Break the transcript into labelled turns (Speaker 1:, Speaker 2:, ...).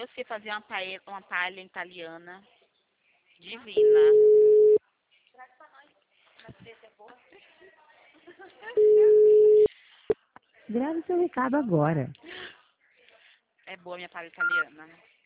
Speaker 1: você fazer uma palha italiana divina.
Speaker 2: Grave seu recado agora.
Speaker 1: É boa minha palha italiana.